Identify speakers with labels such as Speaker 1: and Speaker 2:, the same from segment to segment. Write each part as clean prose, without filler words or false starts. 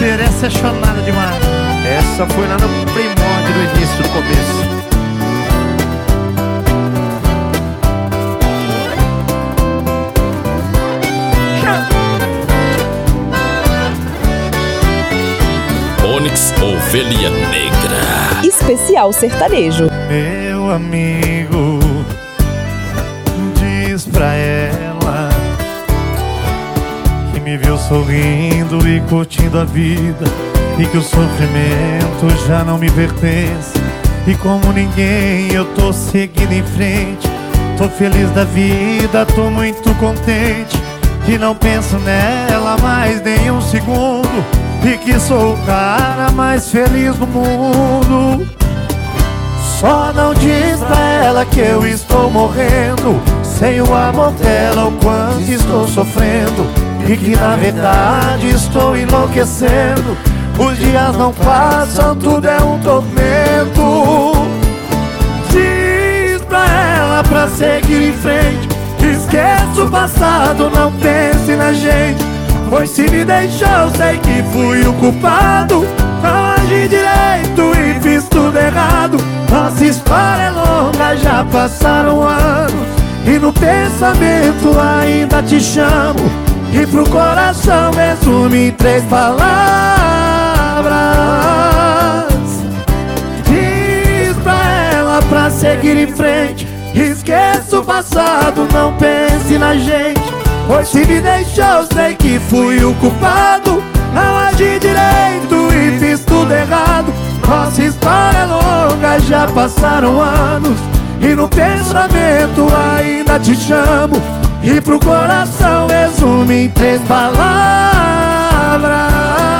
Speaker 1: parceiro, essa é chonada demais.
Speaker 2: Essa foi lá no primórdio, do início, do começo.
Speaker 3: Onix Ovelha Negra.
Speaker 4: Especial sertanejo.
Speaker 1: Meu amigo, diz pra ela que me viu sorrindo e curtindo a vida, e que o sofrimento já não me pertence. E como ninguém eu tô seguindo em frente, tô feliz da vida, tô muito contente, que não penso nela mais nem um segundo, e que sou o cara mais feliz do mundo. Só não diz pra ela que eu estou morrendo sem o amor dela, o quanto estou sofrendo, e que na verdade estou enlouquecendo. Os dias não passam, tudo é um tormento. Diz pra ela pra seguir em frente, esqueça o passado, não pense na gente, pois se me deixou, sei que fui o culpado. Não agi direito e fiz tudo errado. Nossa história é longa, já passaram anos, e no pensamento ainda te chamo, e pro coração resume em 3 palavras. Diz pra ela pra seguir em frente, esqueça o passado, não pense na gente, pois se me deixou, sei que fui o culpado. Não agi direito e fiz tudo errado. Nossa história é longa, já passaram anos, e no pensamento ainda te chamo, e pro coração resume em 3 palavras.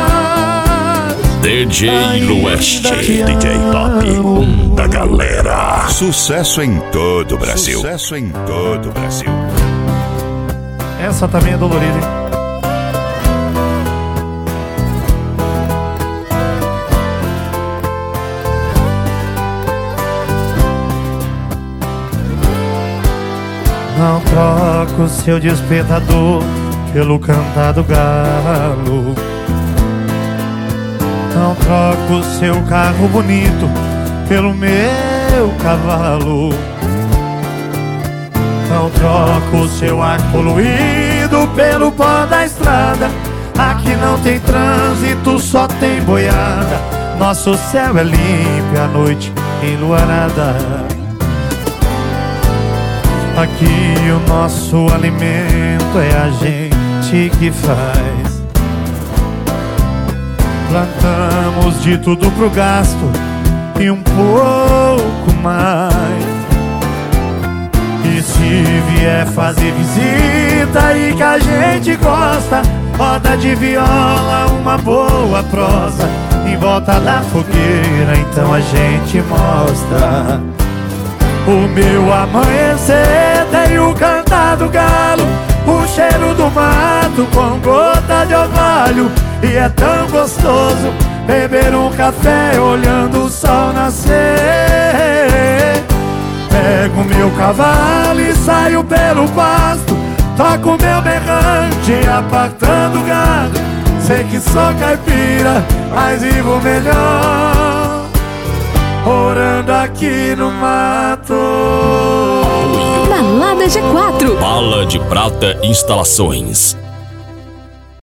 Speaker 3: DJ Lueste, DJ Top, da galera.
Speaker 5: Sucesso em todo o Brasil. Sucesso em todo o Brasil.
Speaker 1: Essa também é dolorida, hein? Não troco o seu despertador pelo cantar do galo. Não troco o seu carro bonito pelo meu cavalo. Não troco o seu ar poluído pelo pó da estrada. Aqui não tem trânsito, só tem boiada. Nosso céu é limpo e a noite enluarada. Aqui o nosso alimento é a gente que faz. Plantamos de tudo pro gasto e um pouco mais. E se vier fazer visita e que a gente gosta, roda de viola, uma boa prosa em volta da fogueira, então a gente mostra o meu amanhecer. Tem o cantar do galo, o cheiro do mato com gota de orvalho, e é tão gostoso beber um café olhando o sol nascer. Pego meu cavalo e saio pelo pasto, toco meu berrante apartando o gado. Sei que sou caipira, mas vivo melhor orando aqui no mato.
Speaker 4: Balada G4.
Speaker 3: Bala de Prata Instalações.